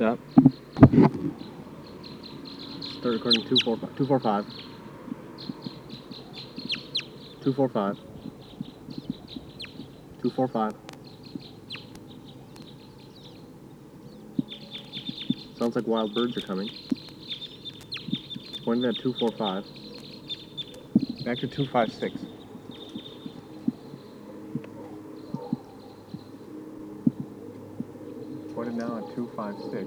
Stop. Start recording 245. 245. 245. 245. Sounds like wild birds are coming. Pointing at 245. Back to 256. Pointed now at 256.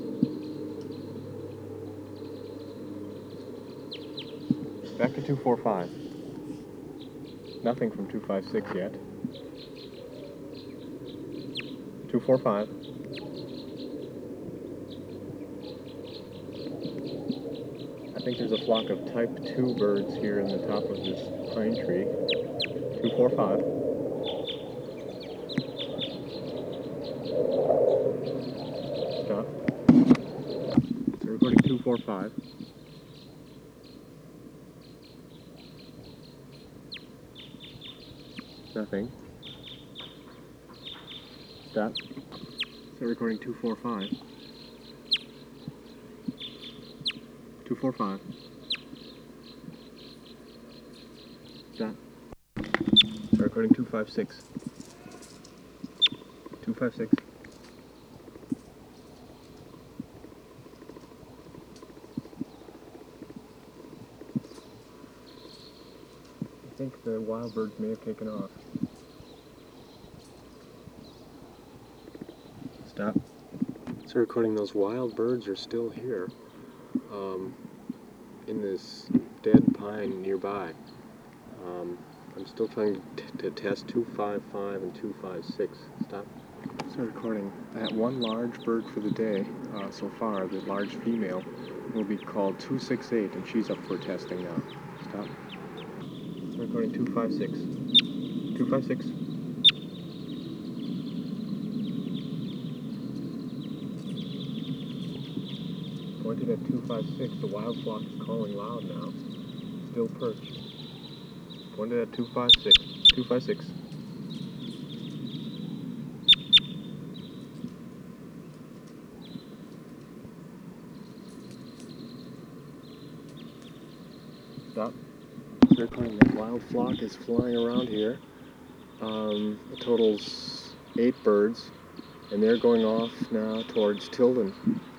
Back to 245. Nothing from 256 yet. 245. I think there's a flock of type 2 birds here in the top of this pine tree. 245. Stop. So recording 245. Nothing. Stop. So recording 245. 245. Stop. So recording 256. 256. I think the wild birds may have taken off. Stop. So recording those wild birds are still here. In this dead pine nearby. I'm still trying to test 255 and 256. Stop. So recording. I had one large bird for the day so far. The large female will be called 268, and she's up for testing now. Stop. So recording 256. 256. Pointed at 256. The wild flock is calling loud now. Still perched. Pointed at 256. 256. Stop. Recording. The wild flock is flying around here. It totals 8 birds, and they're going off now towards Tilden.